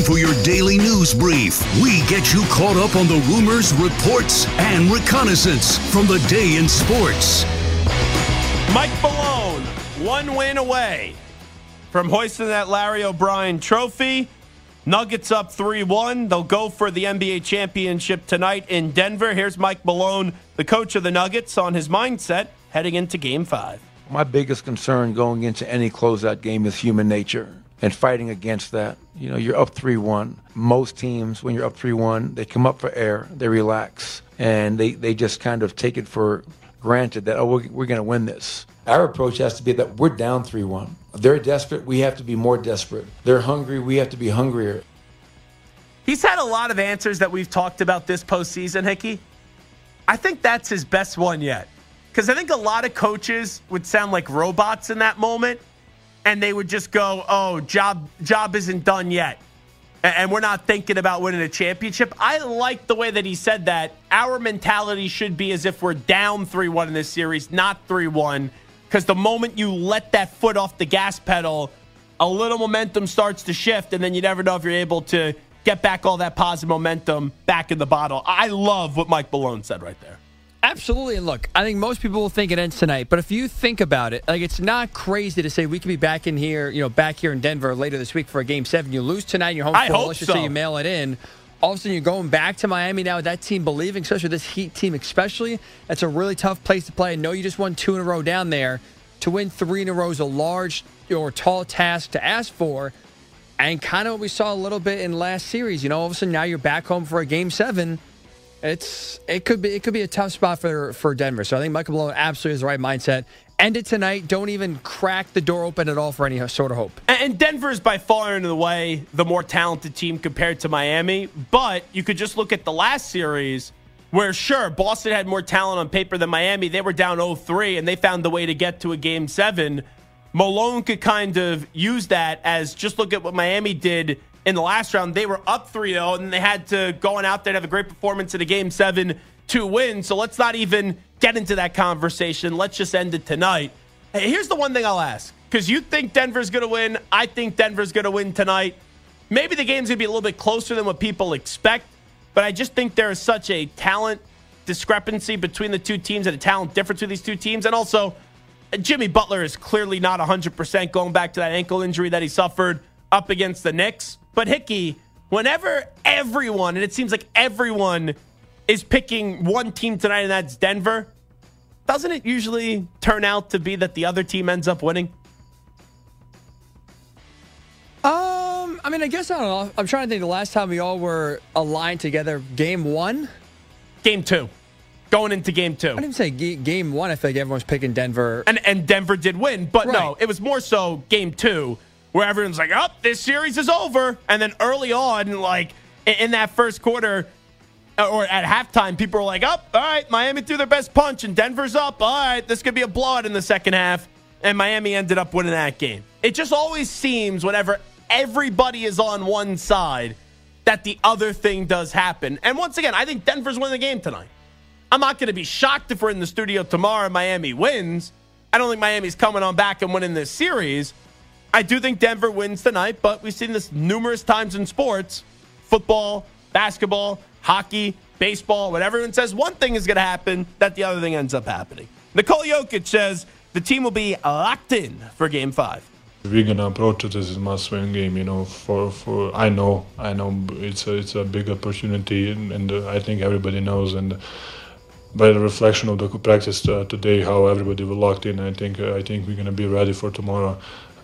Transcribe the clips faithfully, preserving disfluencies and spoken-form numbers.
for your daily news brief. We get you caught up on the rumors, reports, and reconnaissance from the day in sports. Mike Malone, one win away from hoisting that Larry O'Brien trophy. Nuggets up three one. They'll go for the N B A championship tonight in Denver. Here's Mike Malone, the coach of the Nuggets, on his mindset heading into Game five. My biggest concern going into any closeout game is human nature and fighting against that. You know, you're up three one. Most teams, when you're up three one, they come up for air, they relax, and they, they just kind of take it for granted that, oh, we're, we're going to win this. Our approach has to be that we're down three one. They're desperate, we have to be more desperate. They're hungry, we have to be hungrier. He's had a lot of answers that we've talked about this postseason, Hickey. I think that's his best one yet. Because I think a lot of coaches would sound like robots in that moment, and they would just go, oh, job job isn't done yet, and we're not thinking about winning a championship. I like the way that he said that. Our mentality should be as if we're down three one in this series, not three one, because the moment you let that foot off the gas pedal, a little momentum starts to shift, and then you never know if you're able to get back all that positive momentum back in the bottle. I love what Mike Malone said right there. Absolutely. And look, I think most people will think it ends tonight, but if you think about it, like, it's not crazy to say we could be back in here, you know, back here in Denver later this week for a game seven. You lose tonight and you're home I full. hope Let's just so. say you mail it in. All of a sudden you're going back to Miami now with that team believing, especially this Heat team especially. That's a really tough place to play. I know you just won two in a row down there. To win three in a row is a large or tall task to ask for. And kind of what we saw a little bit in last series. You know, all of a sudden now you're back home for a game seven. It's it could be it could be a tough spot for for Denver. So I think Michael Malone absolutely has the right mindset. End it tonight. Don't even crack the door open at all for any sort of hope. And Denver is by far and away the more talented team compared to Miami. But you could just look at the last series where, sure, Boston had more talent on paper than Miami. They were down oh three, and they found the way to get to a game seven. Malone could kind of use that as just look at what Miami did in the last round. They were up three oh, and they had to go on out there and have a great performance in a game seven to win. So let's not even get into that conversation. Let's just end it tonight. Hey, here's the one thing I'll ask, because you think Denver's going to win. I think Denver's going to win tonight. Maybe the game's going to be a little bit closer than what people expect, but I just think there is such a talent discrepancy between the two teams and a talent difference with these two teams. And also, Jimmy Butler is clearly not one hundred percent going back to that ankle injury that he suffered up against the Knicks. But Hickey, whenever everyone, and it seems like everyone, is picking one team tonight, and that's Denver, doesn't it usually turn out to be that the other team ends up winning? Um, I mean, I guess I don't know. I'm trying to think the last time we all were aligned together. Game one? Game two. Going into game two. I didn't say g- game one. I feel like everyone's picking Denver. And, and Denver did win. But Right. no, it was more so game two, where everyone's like, oh, this series is over. And then early on, like, in, in that first quarter, or at halftime, people were like, oh, all right, Miami threw their best punch, and Denver's up. All right, this could be a blowout in the second half. And Miami ended up winning that game. It just always seems whenever everybody is on one side that the other thing does happen. And once again, I think Denver's winning the game tonight. I'm not going to be shocked if we're in the studio tomorrow and Miami wins. I don't think Miami's coming on back and winning this series. I do think Denver wins tonight, but we've seen this numerous times in sports. Football, basketball, hockey, baseball. When everyone says one thing is going to happen, that the other thing ends up happening. Nikola Jokic says the team will be locked in for game five. We're gonna approach it as a must-win game, you know. For for I know, I know it's a it's a big opportunity, and, and uh, I think everybody knows. And by the reflection of the practice uh, today, how everybody will locked in, I think uh, I think we're gonna be ready for tomorrow.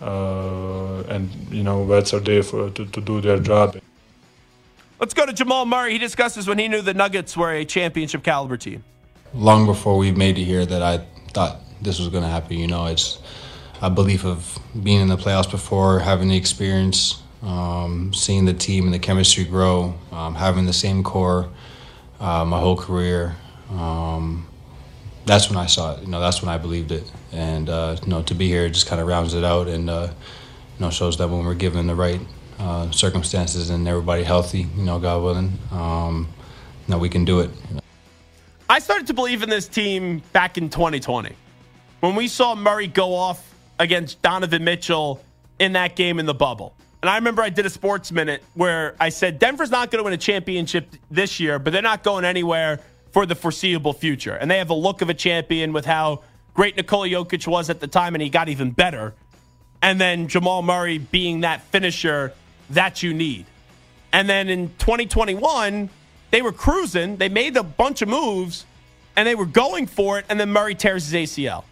Uh, and you know, vets are there for to, to do their job. Let's go to Jamal Murray. He discusses when he knew the Nuggets were a championship caliber team. Long before we made it here, that I thought this was going to happen. You know, it's a belief of being in the playoffs before, having the experience, um, seeing the team and the chemistry grow, um, having the same core uh, my whole career. Um, that's when I saw it. You know, that's when I believed it. And uh, you know, to be here just kind of rounds it out, and uh, you know, shows that when we're given the right uh, circumstances and everybody healthy, you know, God willing, um, you know, we can do it. You know. I started to believe in this team back in twenty twenty when we saw Murray go off against Donovan Mitchell in that game in the bubble. And I remember I did a Sports Minute where I said Denver's not going to win a championship this year, but they're not going anywhere for the foreseeable future. And they have a look of a champion with how great Nikola Jokic was at the time, and he got even better. And then Jamal Murray being that finisher that you need. And then in twenty twenty-one, they were cruising. They made a bunch of moves, and they were going for it, and then Murray tears his A C L.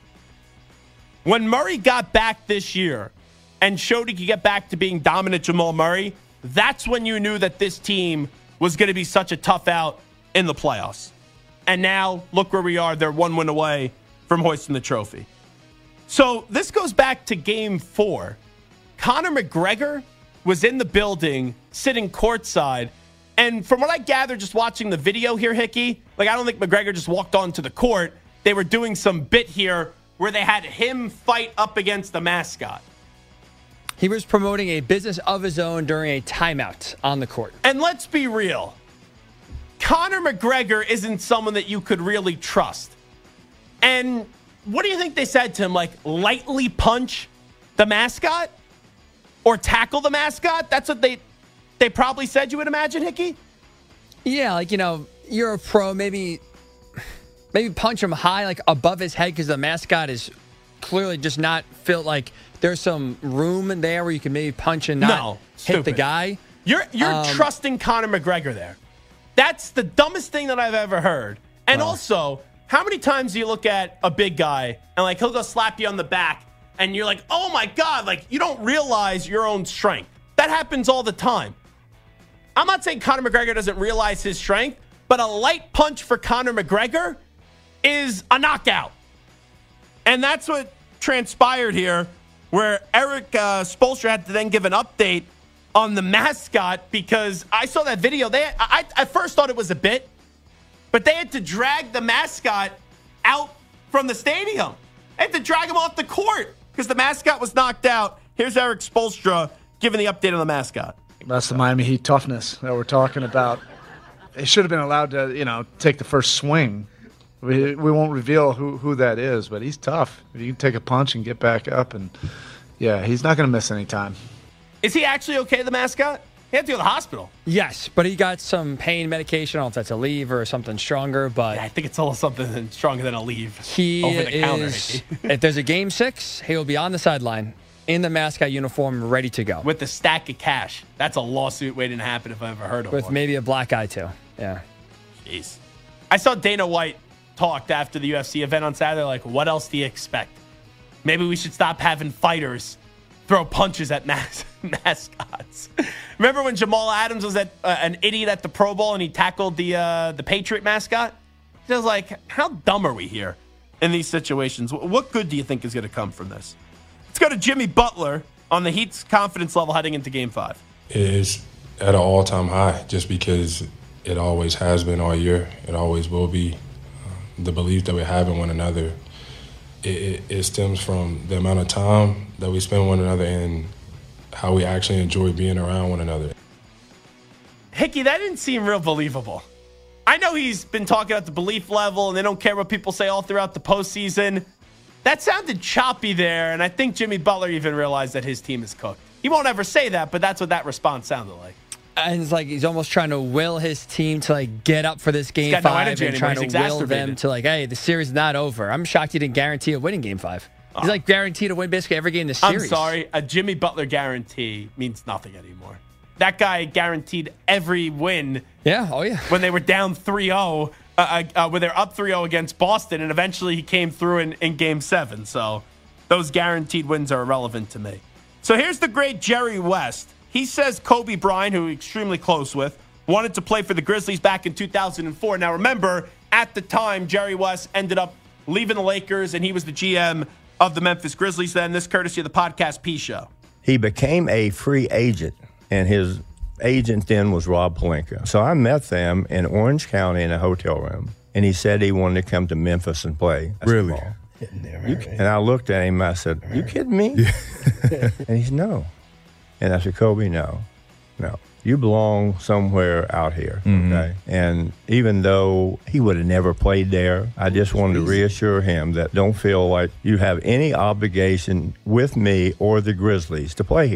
When Murray got back this year and showed he could get back to being dominant Jamal Murray, that's when you knew that this team was going to be such a tough out in the playoffs. And now, look where we are. They're one win away from hoisting the trophy. So this goes back to game four. Conor McGregor was in the building, sitting courtside. And from what I gather, just watching the video here, Hickey, like I don't think McGregor just walked onto the court. They were doing some bit here where they had him fight up against the mascot. He was promoting a business of his own during a timeout on the court. And let's be real. Conor McGregor isn't someone that you could really trust. And what do you think they said to him? Like, lightly punch the mascot? Or tackle the mascot? That's what they they probably said, you would imagine, Hickey? Yeah, like, you know, you're a pro. Maybe, maybe punch him high, like above his head, because the mascot is clearly just not felt like there's some room in there where you can maybe punch and not no, hit stupid. the guy. You're you're um, trusting Conor McGregor there. That's the dumbest thing that I've ever heard. And well, also, how many times do you look at a big guy and like he'll go slap you on the back and you're like, oh my God, like you don't realize your own strength. That happens all the time. I'm not saying Conor McGregor doesn't realize his strength, but a light punch for Conor McGregor is a knockout. And that's what transpired here, where Eric uh, Spoelstra had to then give an update on the mascot, because I saw that video. They, I, I at first thought it was a bit, but they had to drag the mascot out from the stadium. They had to drag him off the court because the mascot was knocked out. Here's Eric Spoelstra giving the update on the mascot. That's the Miami Heat toughness that we're talking about. They should have been allowed to, you know, take the first swing. We we won't reveal who, who that is, but he's tough. You can take a punch and get back up, and yeah, he's not going to miss any time. Is he actually okay, the mascot? He had to go to the hospital. Yes, but he got some pain medication. I don't know if that's a leave or something stronger, but Yeah, I think it's a little something stronger than a leave. he over the counter. is. If there's a game six, he will be on the sideline in the mascot uniform, ready to go, With the stack of cash. That's a lawsuit waiting to happen if I ever heard of with one. maybe a black eye too. Yeah. Jeez. I saw Dana White talked after the U F C event on Saturday, like, what else do you expect? Maybe we should stop having fighters throw punches at mas- mascots. Remember when Jamal Adams was at, uh, an idiot at the Pro Bowl and he tackled the uh, the Patriot mascot? He was like, how dumb are we here in these situations? What good do you think is going to come from this? Let's go to Jimmy Butler on the Heat's confidence level heading into Game five. It is at an all-time high just because it always has been all year. It always will be. Um, the belief that we have in one another, it, it, it stems from the amount of time that we spend with one another and how we actually enjoy being around one another. Hickey, that didn't seem real believable. I know he's been talking about the belief level and they don't care what people say all throughout the postseason. That sounded choppy there, and I think Jimmy Butler even realized that his team is cooked. He won't ever say that, but that's what that response sounded like. And it's like he's almost trying to will his team to like get up for this game got no five energy and anymore. trying He's to will them exacerbated. to like, hey, the series is not over. I'm shocked he didn't guarantee a winning game five. He's like guaranteed to win basically every game in the I'm series. sorry, a Jimmy Butler guarantee means nothing anymore. That guy guaranteed every win Yeah, oh yeah. when they were down three oh, uh, uh, when they're up three oh against Boston, and eventually he came through in, in Game seven. So those guaranteed wins are irrelevant to me. So here's the great Jerry West. He says Kobe Bryant, who he's extremely close with, wanted to play for the Grizzlies back in two thousand four. Now remember, at the time, Jerry West ended up leaving the Lakers, and he was the G M of the Memphis Grizzlies then. This courtesy of the Podcast P Show. He became a free agent, and his agent then was Rob Pelinka. So I met them in Orange County in a hotel room, and he said he wanted to come to Memphis and play Really? basketball. You, and I looked at him, I said, you kidding me? Yeah. And he said, no. And I said, Kobe, no, no. You belong somewhere out here, Mm-hmm. okay? And even though he would have never played there, I just wanted to reassure him that don't feel like you have any obligation with me or the Grizzlies to play here.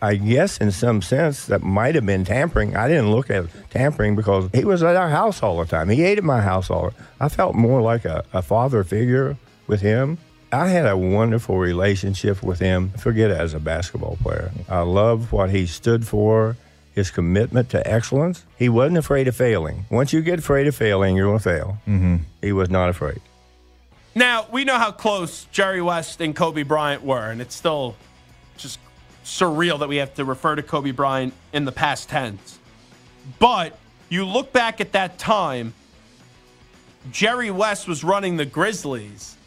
I guess in some sense that might have been tampering. I didn't look at tampering because he was at our house all the time. He ate at my house all the time. I felt more like a, a father figure with him. I had a wonderful relationship with him. Forget it as a basketball player. I love what he stood for, his commitment to excellence. He wasn't afraid of failing. Once you get afraid of failing, you're going to fail. Mm-hmm. He was not afraid. Now, we know how close Jerry West and Kobe Bryant were, and it's still just surreal that we have to refer to Kobe Bryant in the past tense. But you look back at that time, Jerry West was running the Grizzlies.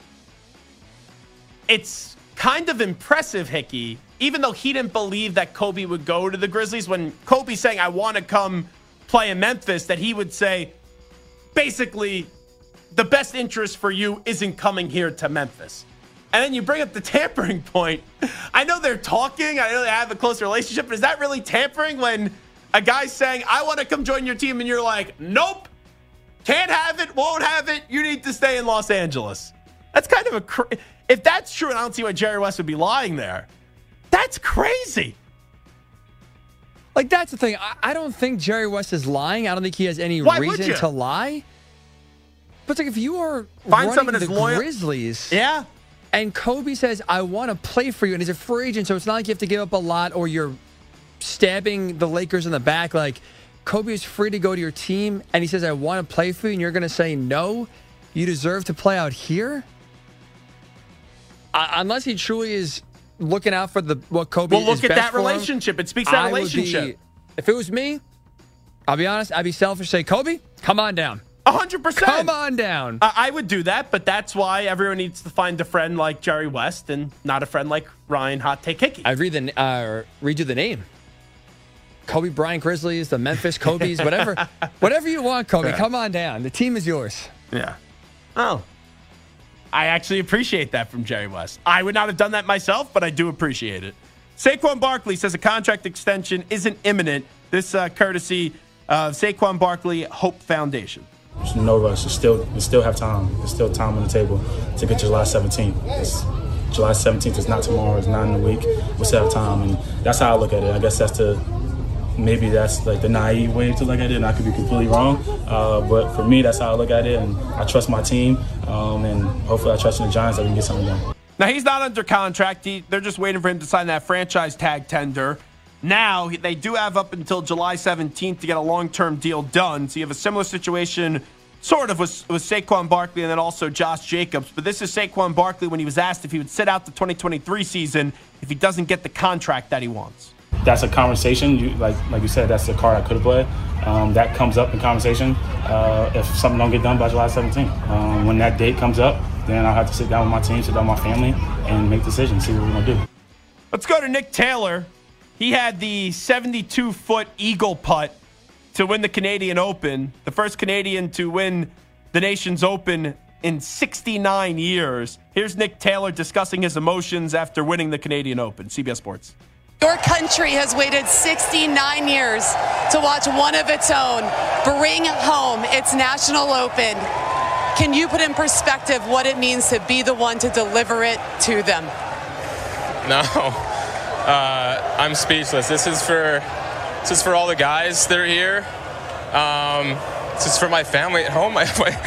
It's kind of impressive, Hickey, even though he didn't believe that Kobe would go to the Grizzlies, when Kobe's saying, I want to come play in Memphis, that he would say, basically, the best interest for you isn't coming here to Memphis. And then you bring up the tampering point. I know they're talking. I know they have a close relationship, but is that really tampering when a guy's saying, I want to come join your team, and you're like, nope, can't have it, won't have it, you need to stay in Los Angeles? That's kind of a... Cr- if that's true, and I don't see why Jerry West would be lying there, that's crazy. Like, that's the thing. I, I don't think Jerry West is lying. I don't think he has any Why reason to lie. But it's like, if you are Find running someone the as loyal- Grizzlies, yeah, and Kobe says, I want to play for you, and he's a free agent, so it's not like you have to give up a lot or you're stabbing the Lakers in the back. Like, Kobe is free to go to your team, and he says, I want to play for you, and you're going to say, no, you deserve to play out here? Uh, unless he truly is looking out for the what Kobe well, look is at best that for him, relationship. It speaks to that I would relationship. Be, if it was me, I'll be honest, I'd be selfish, say, Kobe, come on down. A hundred percent. Come on down. Uh, I would do that, but that's why everyone needs to find a friend like Jerry West and not a friend like Ryan Hot Take Hickey. I'd read the, uh, read you the name. Kobe Bryant Grizzlies, the Memphis Kobe's, whatever. Whatever you want, Kobe, come on down. The team is yours. Yeah. Oh. I actually appreciate that from Jerry West. I would not have done that myself, but I do appreciate it. Saquon Barkley says a contract extension isn't imminent. This uh, courtesy of Saquon Barkley Hope Foundation. There's no rush. You still, you still have time. There's still time on the table to get July seventeenth. It's, July seventeenth is not tomorrow. It's not in a week. We still have time, and that's how I look at it. I guess that's the maybe that's like the naive way to look at it, and I could be completely wrong. Uh, but for me, that's how I look at it, and I trust my team, um, and hopefully I trust in the Giants that we can get something done. Now, he's not under contract. He, they're just waiting for him to sign that franchise tag tender. Now, they do have up until July seventeenth to get a long-term deal done. So you have a similar situation sort of with, with Saquon Barkley and then also Josh Jacobs. But this is Saquon Barkley when he was asked if he would sit out the twenty twenty-three season if he doesn't get the contract that he wants. That's a conversation. You, like like you said, that's the card I could have played. Um, that comes up in conversation uh, if something don't get done by July seventeenth. Um, when that date comes up, then I'll have to sit down with my team, sit down with my family, and make decisions, see what we're going to do. Let's go to Nick Taylor. He had the seventy-two foot eagle putt to win the Canadian Open, the first Canadian to win the nation's Open in sixty-nine years. Here's Nick Taylor discussing his emotions after winning the Canadian Open. C B S Sports. Your country has waited sixty-nine years to watch one of its own bring home its National Open. Can you put in perspective what it means to be the one to deliver it to them? No. Uh, I'm speechless. This is for this is for all the guys that are here. Um, this is for my family at home. My,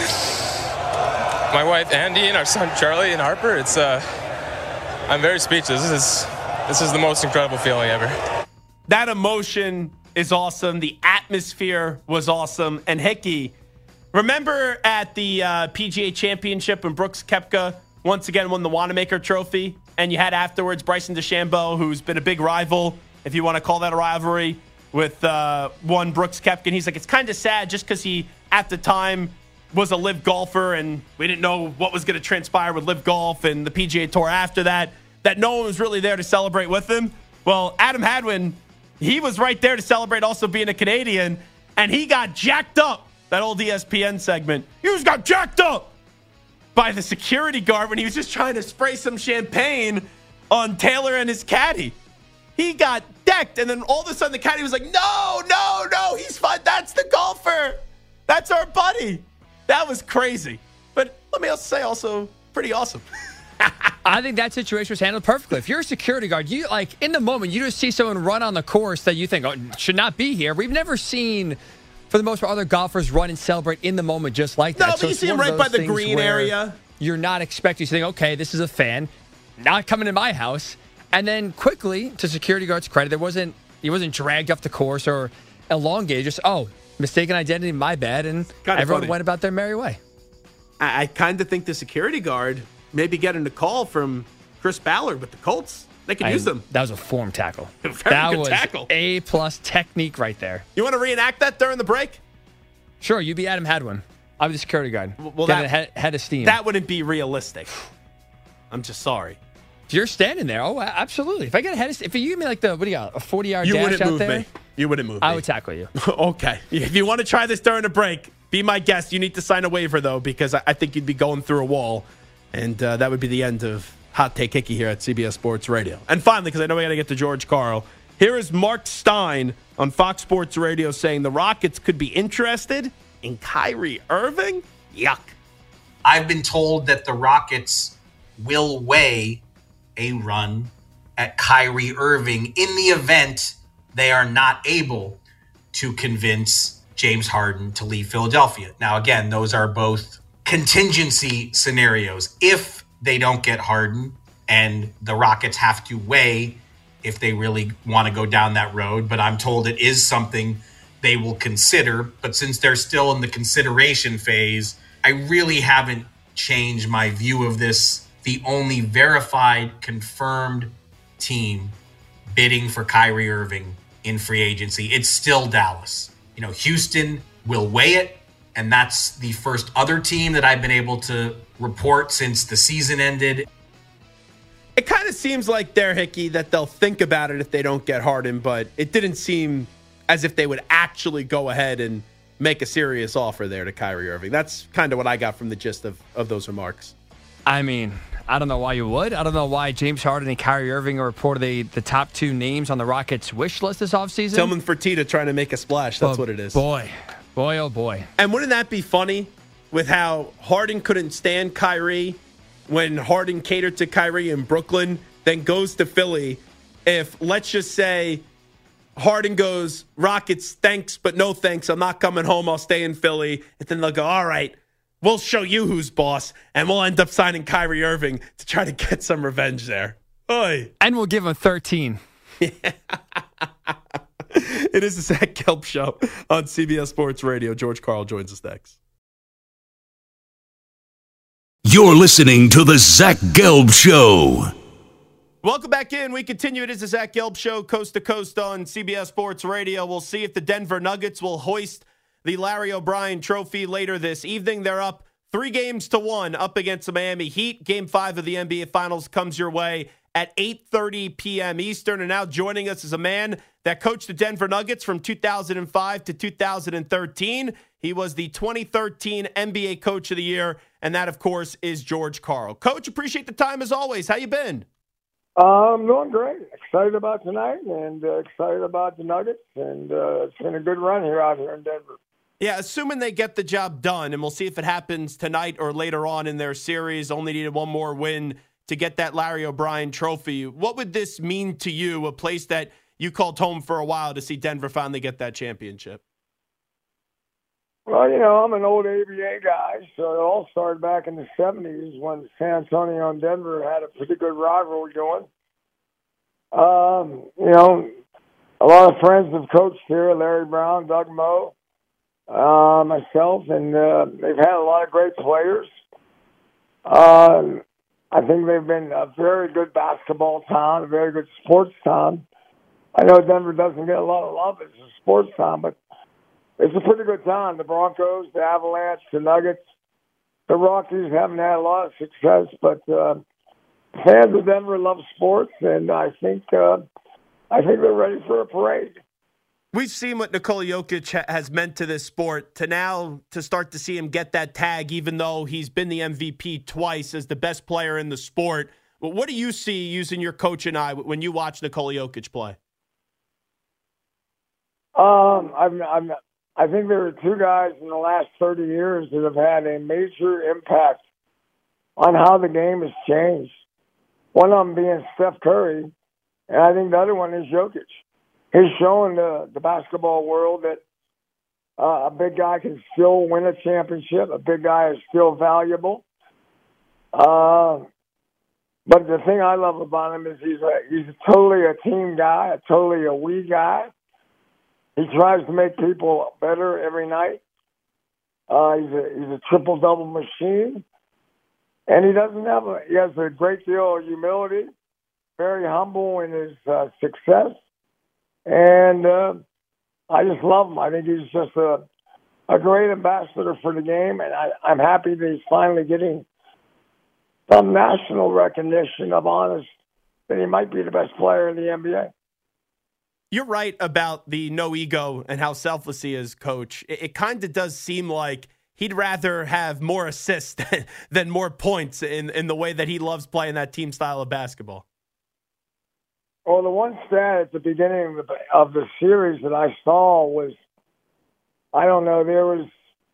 my, my wife Andy and our son Charlie and Harper. It's uh, I'm very speechless. This is this is the most incredible feeling ever. That emotion is awesome. The atmosphere was awesome. And Hickey, remember at the uh, P G A Championship when Brooks Koepka once again won the Wanamaker Trophy? And you had afterwards Bryson DeChambeau, who's been a big rival, if you want to call that a rivalry, with uh, one Brooks Koepka. And he's like, it's kind of sad just because he, at the time, was a live golfer, and we didn't know what was going to transpire with live golf and the P G A Tour after that, that no one was really there to celebrate with him. Well, Adam Hadwin, he was right there to celebrate also being a Canadian, and he got jacked up, that old E S P N segment. He just got jacked up by the security guard when he was just trying to spray some champagne on Taylor and his caddy. He got decked, and then all of a sudden the caddy was like, no, no, no, he's fine. That's the golfer. That's our buddy. That was crazy. But let me also say also pretty awesome. I think that situation was handled perfectly. If you're a security guard, you like in the moment you just see someone run on the course that you think oh, should not be here. We've never seen, for the most part, other golfers run and celebrate in the moment just like that. No, but so you it's see him one of right those by the things green where area. You're not expecting. You think, okay, this is a fan, not coming in my house, and then quickly, to security guard's credit, there wasn't he wasn't dragged off the course or elongated. Just oh, mistaken identity, my bad, and Kinda everyone funny. went about their merry way. I, I kind of think the security guard maybe getting a call from Chris Ballard with the Colts. They can I- use them. That was a form tackle. Very that good was tackle. A plus technique right there. You want to reenact that during the break? Sure, you be Adam Hadwin. I'm the security guard. Well, Getting that- ahead, head of steam. That wouldn't be realistic. I'm just sorry. If you're standing there, oh, absolutely. If I get ahead of steam, if you give me like the, what do you got, a forty-yard You dash wouldn't out move there, me. You wouldn't move I me. would tackle you. Okay. If you want to try this during the break, be my guest. You need to sign a waiver, though, because I I think you'd be going through a wall. And uh, that would be the end of Hot Take Hickey here at C B S Sports Radio. And finally, because I know we got to get to George Karl, here is Mark Stein on Fox Sports Radio saying the Rockets could be interested in Kyrie Irving. Yuck. I've been told that the Rockets will weigh a run at Kyrie Irving in the event they are not able to convince James Harden to leave Philadelphia. Now, again, those are both contingency scenarios. If they don't get Harden and the Rockets have to weigh if they really want to go down that road, but I'm told it is something they will consider. But since they're still in the consideration phase, I really haven't changed my view of this. The only verified, confirmed team bidding for Kyrie Irving in free agency, it's still Dallas. You know, Houston will weigh it, and that's the first other team that I've been able to report since the season ended. It kind of seems like there, Hickey, that they'll think about it if they don't get Harden, but it didn't seem as if they would actually go ahead and make a serious offer there to Kyrie Irving. That's kind of what I got from the gist of, of those remarks. I mean, I don't know why you would. I don't know why James Harden and Kyrie Irving are reportedly the top two names on the Rockets' wish list this offseason. Tillman Fertitta trying to make a splash. That's Oh, what it is. Boy, boy, oh boy. And wouldn't that be funny with how Harden couldn't stand Kyrie when Harden catered to Kyrie in Brooklyn, then goes to Philly? If, let's just say, Harden goes, Rockets, thanks, but no thanks. I'm not coming home. I'll stay in Philly. And then they'll go, all right, we'll show you who's boss. And we'll end up signing Kyrie Irving to try to get some revenge there. Oy. And we'll give him thirteen. It is the Zach Gelb Show on C B S Sports Radio. George Karl joins us next. You're listening to the Zach Gelb Show. Welcome back in. We continue. It is the Zach Gelb Show, coast to coast on C B S Sports Radio. We'll see if the Denver Nuggets will hoist the Larry O'Brien Trophy later this evening. They're up three games to one up against the Miami Heat. Game five of the N B A Finals comes your way at eight thirty p.m. Eastern. And now joining us is a man that coached the Denver Nuggets from two thousand five to two thousand thirteen. He was the twenty thirteen N B A Coach of the Year, and that, of course, is George Karl. Coach, appreciate the time as always. How you been? Uh, I'm doing great. Excited about tonight and uh, excited about the Nuggets, and uh, it's been a good run here out here in Denver. Yeah, assuming they get the job done, and we'll see if it happens tonight or later on in their series. Only needed one more win to get that Larry O'Brien Trophy. What would this mean to you, a place that you called home for a while, to see Denver finally get that championship? Well, you know, I'm an old A B A guy, so it all started back in the seventies when San Antonio and Denver had a pretty good rivalry going. Um, you know, a lot of friends have coached here, Larry Brown, Doug Moe, uh, myself, and uh, they've had a lot of great players. Uh, I think they've been a very good basketball town, a very good sports town. I know Denver doesn't get a lot of love as a sports town, but it's a pretty good town. The Broncos, the Avalanche, the Nuggets, the Rockies haven't had a lot of success, but uh, fans of Denver love sports, and I think uh, I think they're ready for a parade. We've seen what Nikola Jokic ha- has meant to this sport. To now to start to see him get that tag, even though he's been the M V P twice as the best player in the sport. Well, what do you see using your coaching eye when you watch Nikola Jokic play? Um, I'm, I'm, I think there are two guys in the last thirty years that have had a major impact on how the game has changed. One of them being Steph Curry, and I think the other one is Jokic. He's showing the, the basketball world that uh, a big guy can still win a championship. A big guy is still valuable. Uh, but the thing I love about him is he's a, he's a totally a team guy, a totally a we guy. He tries to make people better every night. Uh, he's a he's a triple double machine, and he doesn't have a he has a great deal of humility, very humble in his uh, success, and uh, I just love him. I think he's just a a great ambassador for the game, and I, I'm happy that he's finally getting some national recognition of honest that he might be the best player in the N B A. You're right about the no ego and how selfless he is, Coach. It, it kind of does seem like he'd rather have more assists than, than more points in, in the way that he loves playing that team style of basketball. Well, the one stat at the beginning of the, of the series that I saw was, I don't know, there was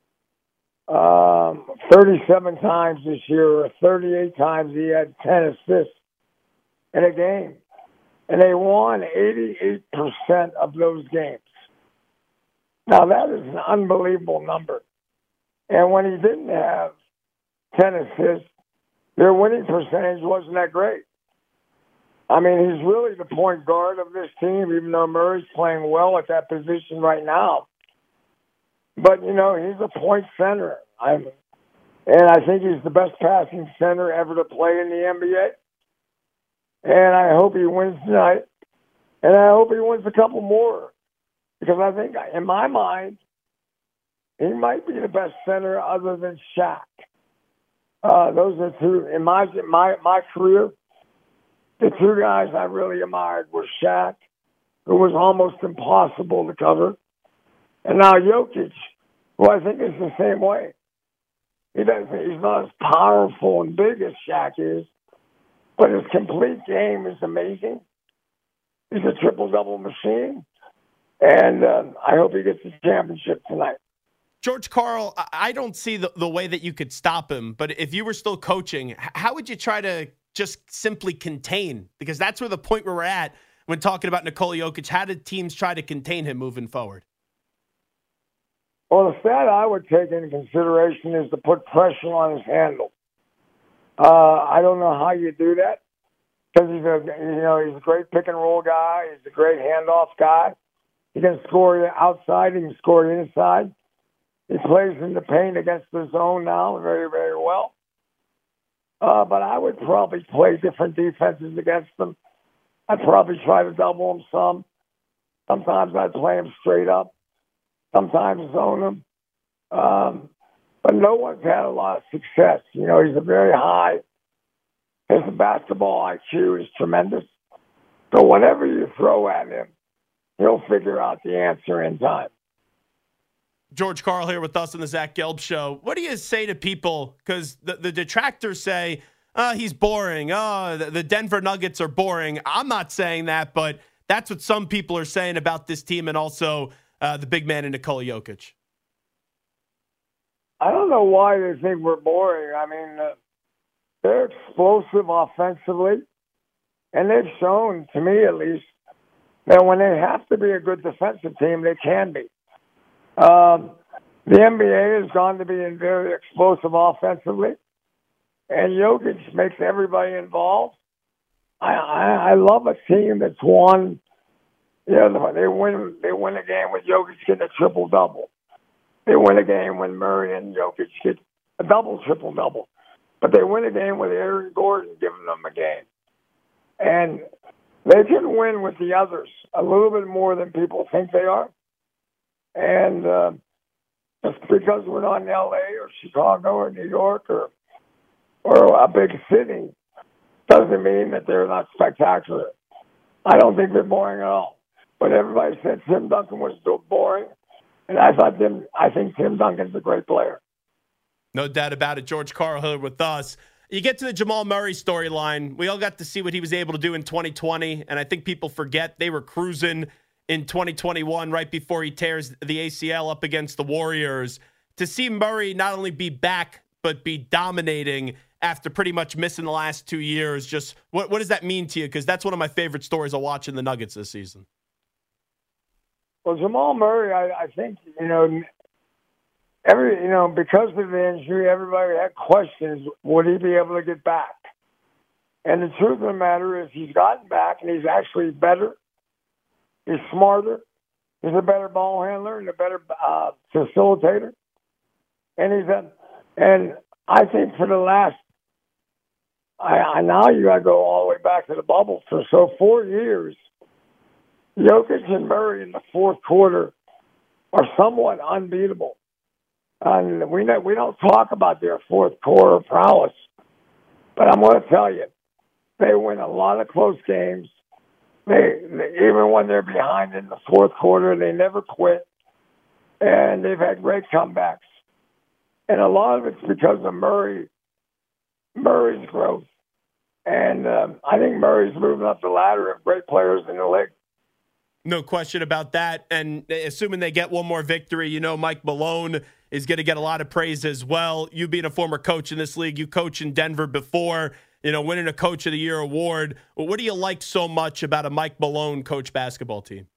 um, thirty-seven times this year, or thirty-eight times he had ten assists in a game. And they won eighty-eight percent of those games. Now, that is an unbelievable number. And when he didn't have ten assists, their winning percentage wasn't that great. I mean, he's really the point guard of this team, even though Murray's playing well at that position right now. But, you know, he's a point center. I'm, and I think he's the best passing center ever to play in the N B A. And I hope he wins tonight. And I hope he wins a couple more. Because I think, in my mind, he might be the best center other than Shaq. Uh, those are two, in my, my, my career, the two guys I really admired were Shaq, who was almost impossible to cover, and now Jokic, who I think is the same way. He doesn't, he's not as powerful and big as Shaq is, but his complete game is amazing. He's a triple-double machine, and uh, I hope he gets the championship tonight. George Karl, I don't see the, the way that you could stop him, but if you were still coaching, how would you try to just simply contain? Because that's where the point where we're at when talking about Nikola Jokic. How did teams try to contain him moving forward? Well, the stat I would take into consideration is to put pressure on his handle. Uh, I don't know how you do that because he's a you know he's a great pick and roll guy. He's a great handoff guy. He can score outside. He can score inside. He plays in the paint against the zone now very very well. Uh, but I would probably play different defenses against them. I'd probably try to double him some. Sometimes I'd play him straight up. Sometimes zone him. Um, but no one's had a lot of success. You know, he's a very high. His basketball I Q is tremendous. So whatever you throw at him, he'll figure out the answer in time. George Karl here with us on the Zach Gelb Show. What do you say to people? Because the, the detractors say, oh, he's boring. Oh, the, the Denver Nuggets are boring. I'm not saying that, but that's what some people are saying about this team and also uh, the big man in Nikola Jokic. I don't know why they think we're boring. I mean, uh, they're explosive offensively, and they've shown, to me at least, that when they have to be a good defensive team, they can be. Um, the N B A has gone to being very explosive offensively, and Jokic makes everybody involved. I, I, I love a team that's won. You know, they win. They win a game with Jokic getting a triple double. They win a game when Murray and Jokic get a double triple double, but they win a game with Aaron Gordon giving them a game, and they can win with the others a little bit more than people think they are. And uh, just because we're not in L A or Chicago or New York or or a big city doesn't mean that they're not spectacular. I don't think they're boring at all. But everybody said Tim Duncan was still boring, and I thought Tim. I think Tim Duncan's a great player. No doubt about it. George Karl here with us. You get to the Jamal Murray storyline. We all got to see what he was able to do in twenty twenty, and I think people forget they were cruising in twenty twenty-one, right before he tears the A C L up against the Warriors. To see Murray not only be back, but be dominating after pretty much missing the last two years. Just what, what does that mean to you? Because that's one of my favorite stories of watching the Nuggets this season. Well, Jamal Murray, I, I think, you know, every you know, because of the injury, everybody had questions, would he be able to get back? And the truth of the matter is he's gotten back, and he's actually better. He's smarter. He's a better ball handler and a better uh, facilitator. And he's a, and I think for the last, I, I now you got to go all the way back to the bubble. For so four years, Jokic and Murray in the fourth quarter are somewhat unbeatable. And we know, we don't talk about their fourth quarter prowess, but I'm going to tell you, they win a lot of close games. They, they even when they're behind in the fourth quarter, they never quit, and they've had great comebacks. And a lot of it's because of Murray, Murray's growth. And um, I think Murray's moving up the ladder of great players in the league. No question about that. And assuming they get one more victory, you know, Mike Malone is going to get a lot of praise as well. You being a former coach in this league, you coached in Denver before, you know, winning a Coach of the Year award. What do you like so much about a Mike Malone coach basketball team?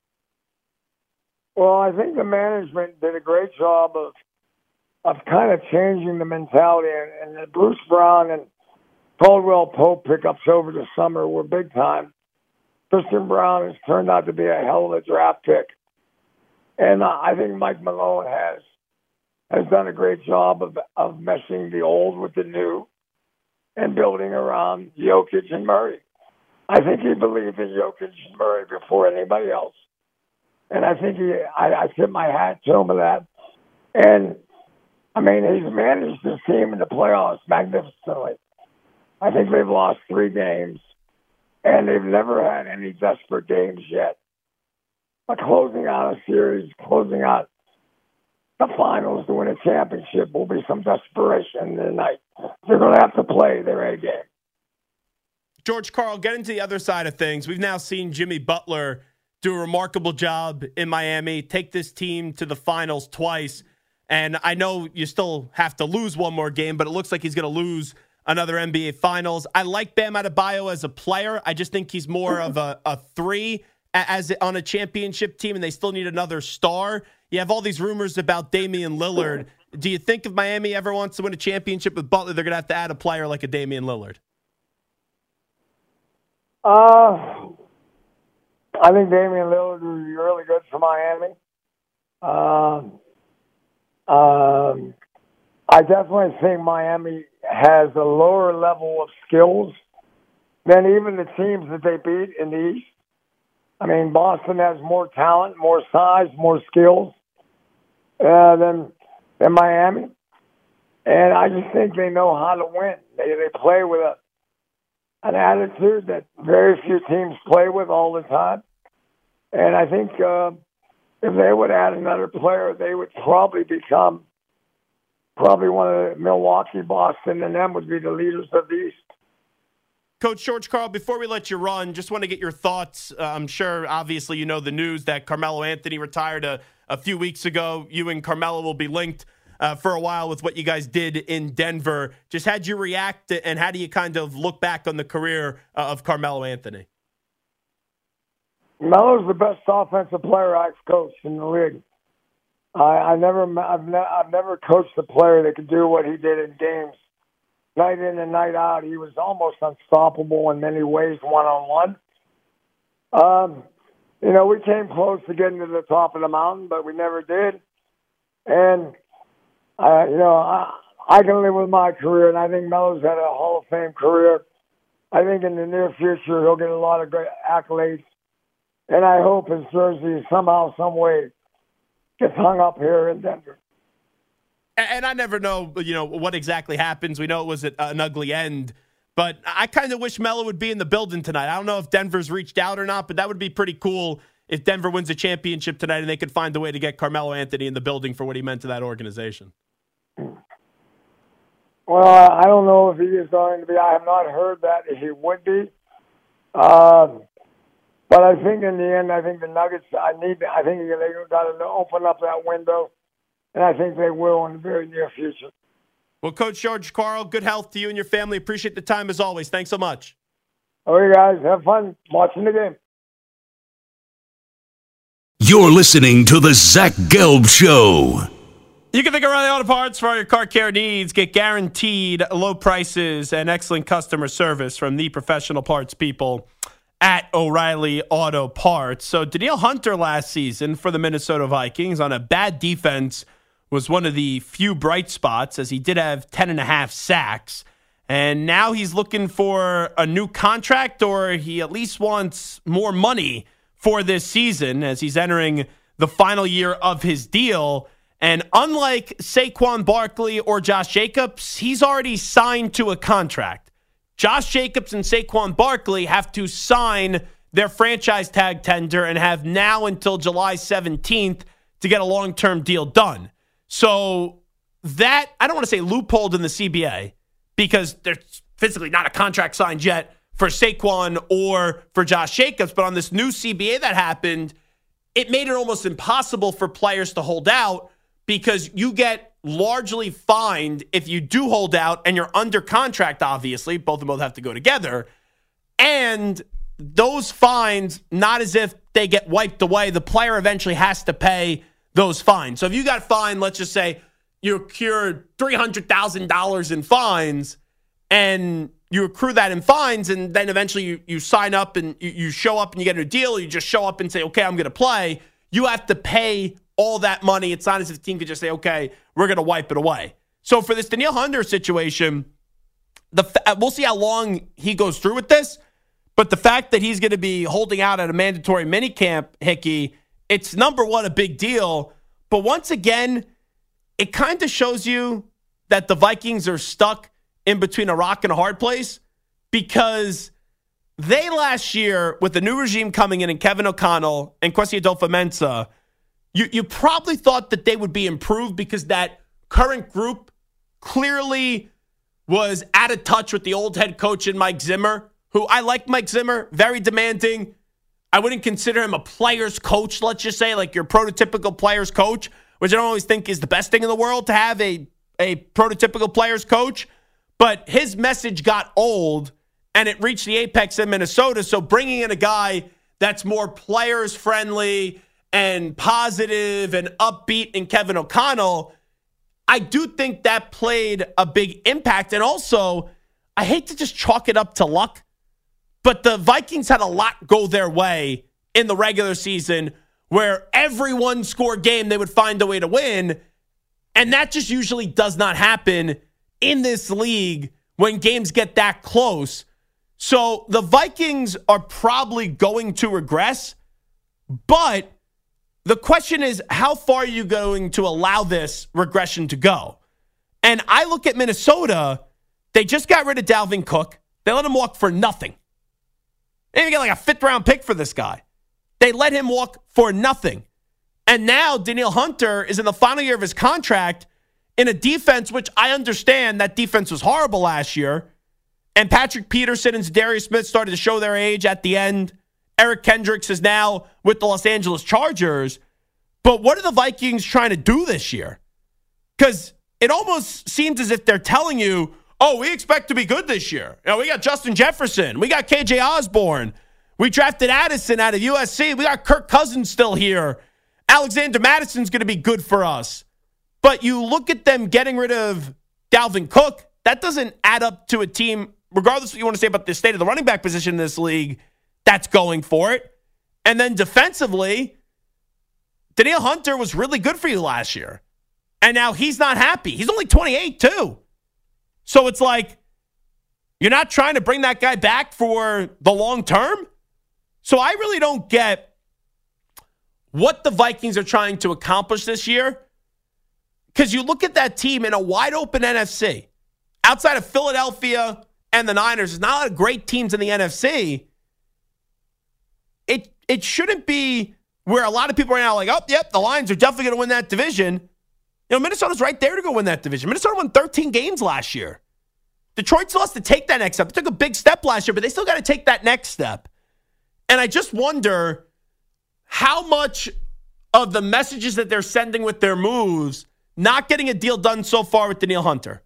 Well, I think the management did a great job of of kind of changing the mentality. And, and the Bruce Brown and Caldwell Pope pickups over the summer were big time. Christian Brown has turned out to be a hell of a draft pick. And uh, I think Mike Malone has has done a great job of, of meshing the old with the new and building around Jokic and Murray. I think he believed in Jokic and Murray before anybody else. And I think he, I, I tip my hat to him for that. And, I mean, he's managed his team in the playoffs magnificently. I think they've lost three games, and they've never had any desperate games yet. But closing out a series, closing out the finals to win a championship will be some desperation tonight. They're going to have to play their A game. George Karl, get into the other side of things. We've now seen Jimmy Butler do a remarkable job in Miami, take this team to the finals twice. And I know you still have to lose one more game, but it looks like he's going to lose another N B A Finals. I like Bam Adebayo as a player. I just think he's more of a, a three as on a championship team, and they still need another star. You have all these rumors about Damian Lillard. Do you think if Miami ever wants to win a championship with Butler, they're going to have to add a player like a Damian Lillard? Uh, I think Damian Lillard would be really good for Miami. Um, um, I definitely think Miami has a lower level of skills than even the teams that they beat in the East. I mean, Boston has more talent, more size, more skills uh, than than Miami, and I just think they know how to win. They they play with a an attitude that very few teams play with all the time, and I think uh, if they would add another player, they would probably become probably one of the Milwaukee, Boston, and them would be the leaders of the East. Coach George Karl, before we let you run, just want to get your thoughts. Uh, I'm sure, obviously, you know the news that Carmelo Anthony retired a, a few weeks ago. You and Carmelo will be linked uh, for a while with what you guys did in Denver. Just how'd you react, and how do you kind of look back on the career uh, of Carmelo Anthony? Melo's the best offensive player I've coached in the league. I, I never, I've, ne- I've never coached a player that could do what he did in games. Night in and night out, he was almost unstoppable in many ways, one-on-one. Um, you know, we came close to getting to the top of the mountain, but we never did. And, uh, you know, I, I can live with my career, and I think Melo's had a Hall of Fame career. I think in the near future he'll get a lot of great accolades. And I hope his jersey somehow, some way, gets hung up here in Denver. And I never know, you know, what exactly happens. We know it was an ugly end, but I kind of wish Melo would be in the building tonight. I don't know if Denver's reached out or not, but that would be pretty cool if Denver wins a championship tonight and they could find a way to get Carmelo Anthony in the building for what he meant to that organization. Well, I don't know if he is going to be. I have not heard that he would be. Um, but I think in the end, I think the Nuggets, I need, I think they got to open up that window. And I think they will in the very near future. Well, Coach George Karl, good health to you and your family. Appreciate the time as always. Thanks so much. All right, guys. Have fun watching the game. You're listening to the Zach Gelb Show. You can think of O'Reilly Auto Parts for all your car care needs. Get guaranteed low prices and excellent customer service from the professional parts people at O'Reilly Auto Parts. So Danielle Hunter last season for the Minnesota Vikings on a bad defense was one of the few bright spots, as he did have ten and a half sacks. And now he's looking for a new contract, or he at least wants more money for this season as he's entering the final year of his deal. And unlike Saquon Barkley or Josh Jacobs, he's already signed to a contract. Josh Jacobs and Saquon Barkley have to sign their franchise tag tender and have now until July seventeenth to get a long-term deal done. So that, I don't want to say loopholed in the C B A because there's physically not a contract signed yet for Saquon or for Josh Jacobs. But on this new C B A that happened, it made it almost impossible for players to hold out because you get largely fined if you do hold out and you're under contract, obviously. Both of them both have to go together. And those fines, not as if they get wiped away. The player eventually has to pay those fines. So if you got fined, let's just say you accrued three hundred thousand dollars in fines and you accrue that in fines, and then eventually you, you sign up and you, you show up and you get a deal, you just show up and say, okay, I'm going to play. You have to pay all that money. It's not as if the team could just say, okay, we're going to wipe it away. So for this Danielle Hunter situation, the we'll see how long he goes through with this, but the fact that he's going to be holding out at a mandatory minicamp, Hickey, it's number one, a big deal. But once again, it kind of shows you that the Vikings are stuck in between a rock and a hard place, because they last year, with the new regime coming in and Kevin O'Connell and Kwesi Adolfo-Mensah, you, you probably thought that they would be improved because that current group clearly was out of touch with the old head coach in Mike Zimmer, who I like Mike Zimmer, very demanding. I wouldn't consider him a player's coach, let's just say, like your prototypical player's coach, which I don't always think is the best thing in the world to have a, a prototypical player's coach. But his message got old, and it reached the apex in Minnesota. So bringing in a guy that's more players-friendly and positive and upbeat in Kevin O'Connell, I do think that played a big impact. And also, I hate to just chalk it up to luck, but the Vikings had a lot go their way in the regular season where every one-score game they would find a way to win, and that just usually does not happen in this league when games get that close. So the Vikings are probably going to regress, but the question is, how far are you going to allow this regression to go? And I look at Minnesota, they just got rid of Dalvin Cook. They let him walk for nothing. They even get like a fifth round pick for this guy. They let him walk for nothing. And now Danielle Hunter is in the final year of his contract in a defense, which I understand that defense was horrible last year. And Patrick Peterson and Darius Smith started to show their age at the end. Eric Kendricks is now with the Los Angeles Chargers. But what are the Vikings trying to do this year? Because it almost seems as if they're telling you, oh, we expect to be good this year. You know, we got Justin Jefferson. We got K J Osborne. We drafted Addison out of U S C. We got Kirk Cousins still here. Alexander Madison's going to be good for us. But you look at them getting rid of Dalvin Cook, that doesn't add up to a team, regardless of what you want to say about the state of the running back position in this league, that's going for it. And then defensively, Danielle Hunter was really good for you last year. And now he's not happy. He's only twenty-eight, too. So it's like, you're not trying to bring that guy back for the long term? So I really don't get what the Vikings are trying to accomplish this year. Because you look at that team in a wide open N F C. Outside of Philadelphia and the Niners, there's not a lot of great teams in the N F C. It it shouldn't be where a lot of people right now are like, oh, yep, the Lions are definitely going to win that division. You know, Minnesota's right there to go win that division. Minnesota won thirteen games last year. Detroit still has to take that next step. They took a big step last year, but they still got to take that next step. And I just wonder how much of the messages that they're sending with their moves, not getting a deal done so far with Danielle Hunter,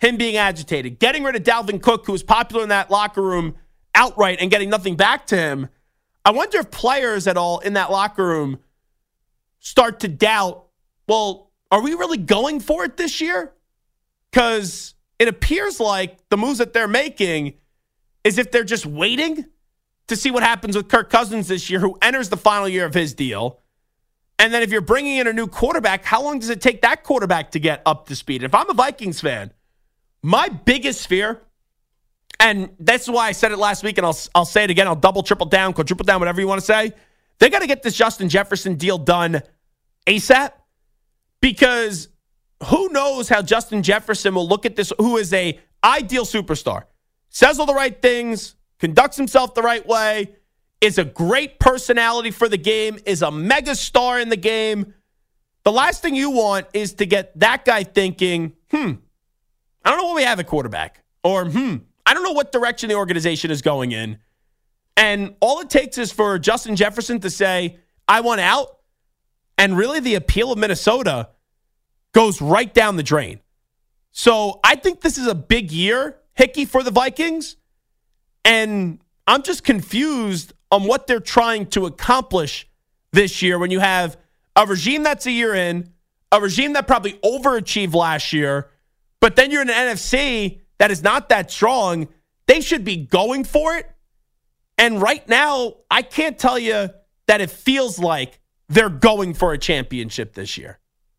him being agitated, getting rid of Dalvin Cook, who was popular in that locker room outright, and getting nothing back to him. I wonder if players at all in that locker room start to doubt, well, are we really going for it this year? Because it appears like the moves that they're making is if they're just waiting to see what happens with Kirk Cousins this year, who enters the final year of his deal. And then if you're bringing in a new quarterback, how long does it take that quarterback to get up to speed? If I'm a Vikings fan, my biggest fear, and that's why I said it last week, and I'll I'll say it again, I'll double, triple down, quadruple down, whatever you want to say. They got to get this Justin Jefferson deal done ASAP, because who knows how Justin Jefferson will look at this, who is a ideal superstar, says all the right things, conducts himself the right way, is a great personality for the game, is a mega star in the game. The last thing you want is to get that guy thinking, hmm, I don't know what we have at quarterback. Or, hmm, I don't know what direction the organization is going in. And all it takes is for Justin Jefferson to say, I want out. And really the appeal of Minnesota goes right down the drain. So I think this is a big year, Hickey, for the Vikings. And I'm just confused on what they're trying to accomplish this year when you have a regime that's a year in, a regime that probably overachieved last year, but then you're in an N F C that is not that strong. They should be going for it. And right now, I can't tell you that it feels like they're going for a championship this year.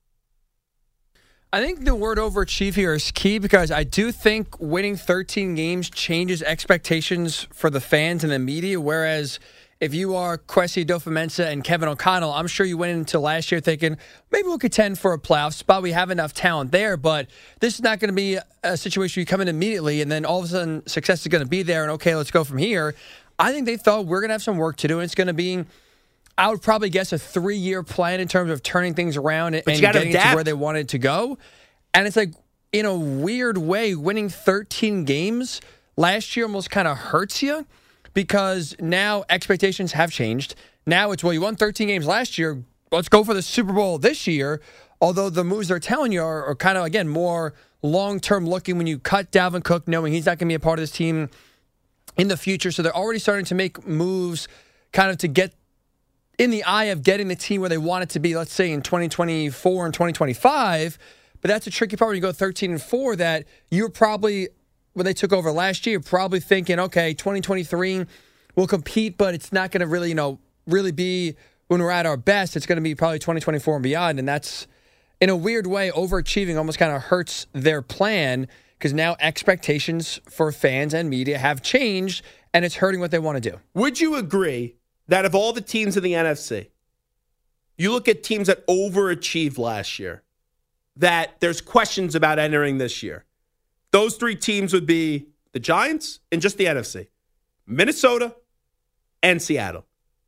I think the word overachieve here is key, because I do think winning thirteen games changes expectations for the fans and the media, whereas if you are Kwesi Adofo-Mensah and Kevin O'Connell, I'm sure you went into last year thinking, maybe we'll contend for a playoff spot. We have enough talent there, but this is not going to be a situation you come in immediately and then all of a sudden success is going to be there and, okay, let's go from here. I think they thought we're going to have some work to do, and it's going to be, I would probably guess, a three-year plan in terms of turning things around and getting adapt to where they wanted to go. And it's like, in a weird way, winning thirteen games last year almost kind of hurts you, because now expectations have changed. Now it's, well, you won thirteen games last year, let's go for the Super Bowl this year. Although the moves they're telling you are, are kind of, again, more long-term looking when you cut Dalvin Cook, knowing he's not going to be a part of this team in the future. So they're already starting to make moves kind of to get in the eye of getting the team where they want it to be, let's say in twenty twenty-four and twenty twenty-five. But that's a tricky part when you go thirteen and four, that you're probably, when they took over last year, probably thinking, okay, twenty twenty-three we'll compete, but it's not going to really, you know, really be when we're at our best. It's going to be probably twenty twenty-four and beyond. And that's, in a weird way, overachieving almost kind of hurts their plan, because now expectations for fans and media have changed, and it's hurting what they want to do. Would you agree that of all the teams in the N F C, you look at teams that overachieved last year, that there's questions about entering this year? Those three teams would be the Giants and just the N F C, Minnesota and Seattle.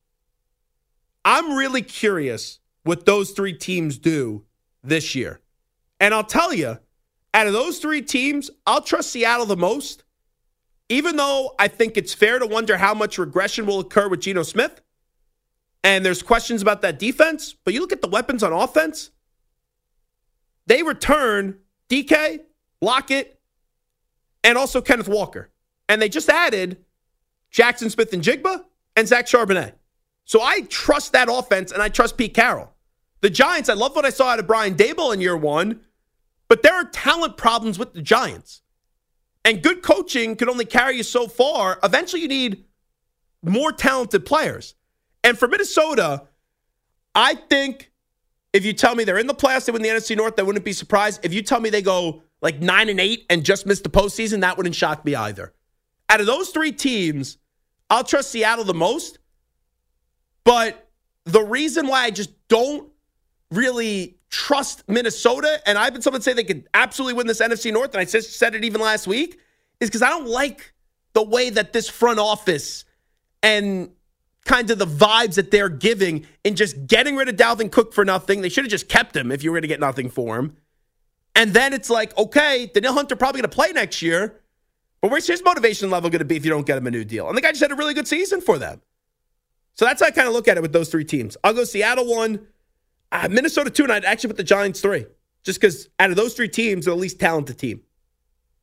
I'm really curious what those three teams do this year. And I'll tell you, out of those three teams, I'll trust Seattle the most, even though I think it's fair to wonder how much regression will occur with Geno Smith. And there's questions about that defense. But you look at the weapons on offense, they return D K, Lockett, and also Kenneth Walker. And they just added Jackson Smith-Njigba and Zach Charbonnet. So I trust that offense, and I trust Pete Carroll. The Giants, I love what I saw out of Brian Daboll in year one, but there are talent problems with the Giants. And good coaching can only carry you so far. Eventually, you need more talented players. And for Minnesota, I think if you tell me they're in the playoffs, they win the N F C North, I wouldn't be surprised. If you tell me they go like nine and eight and just miss the postseason, that wouldn't shock me either. Out of those three teams, I'll trust Seattle the most. But the reason why I just don't really trust Minnesota, and I've been someone say they could absolutely win this N F C North, and I said it even last week, is because I don't like the way that this front office and kind of the vibes that they're giving in just getting rid of Dalvin Cook for nothing. They should have just kept him if you were going to get nothing for him. And then it's like, okay, Danielle Hunter probably going to play next year, but where's his motivation level going to be if you don't get him a new deal? And the guy just had a really good season for them. So that's how I kind of look at it with those three teams. I'll go Seattle one, uh, Minnesota two, and I'd actually put the Giants three. Just because out of those three teams, they're the least talented team.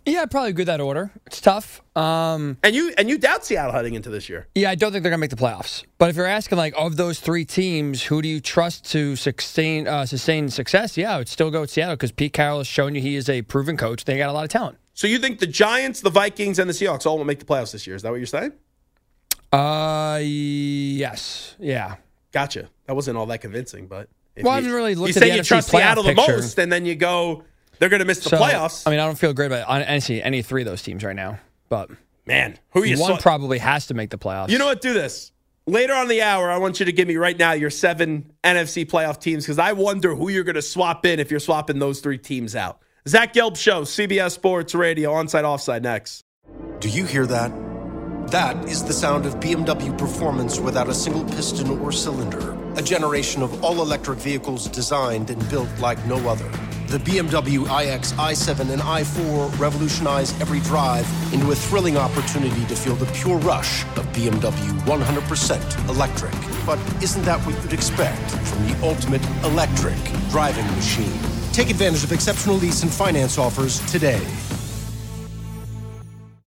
Yeah, I'd probably agree with that order. It's tough. Um, and you and you doubt Seattle heading into this year. Yeah, I don't think they're going to make the playoffs. But if you're asking, like, of those three teams, who do you trust to sustain uh, sustain success? Yeah, I would still go with Seattle because Pete Carroll has shown you he is a proven coach. They got a lot of talent. So you think the Giants, the Vikings, and the Seahawks all will make the playoffs this year? Is that what you're saying? Uh, yes. Yeah. Gotcha. That wasn't all that convincing, but if well, you, I haven't really looked you at say the you N F C trust Seattle the picture. most, and then you go, they're going to miss the So, playoffs. I mean, I don't feel great about any any three of those teams right now. But man, who you one sw- probably has to make the playoffs. You know what? Do this later on in the hour. I want you to give me right now your seven N F C playoff teams because I wonder who you're going to swap in if you're swapping those three teams out. Zach Gelb Show, C B S Sports Radio, Onside Offside next. Do you hear that? That is the sound of B M W performance without a single piston or cylinder. A generation of all-electric vehicles designed and built like no other. The B M W iX, i seven, and i four revolutionize every drive into a thrilling opportunity to feel the pure rush of B M W one hundred percent electric. But isn't that what you'd expect from the ultimate electric driving machine? Take advantage of exceptional lease and finance offers today.